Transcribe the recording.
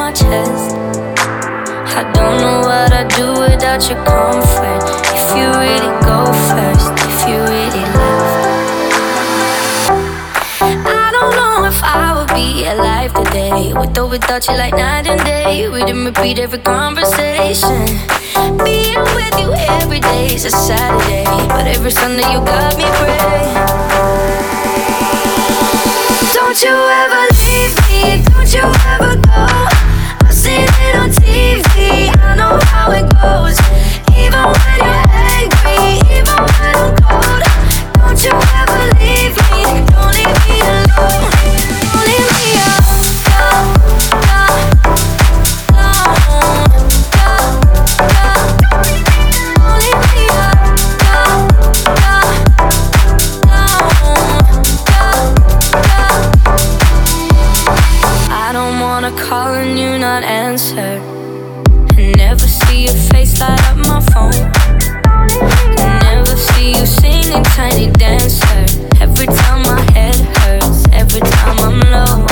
my chest. I don't know what I'd do without your comfort. If you really go first, if you really left. I don't know if I would be alive today, with or without you, like night and day. We didn't repeat every conversation. Being with you every day is a Saturday, but every Sunday you got me praying. Don't you ever leave me, don't you ever go. I've seen it on TV, I know how it goes. Even when you're angry, even when I'm cold. Don't you ever leave me, don't leave me alone. Don't leave me alone, alone. Don't leave me alone. I don't wanna call and you not answer, and never see your face light up my phone, and never see you singing Tiny Dancer. Every time my head hurts, every time I'm low.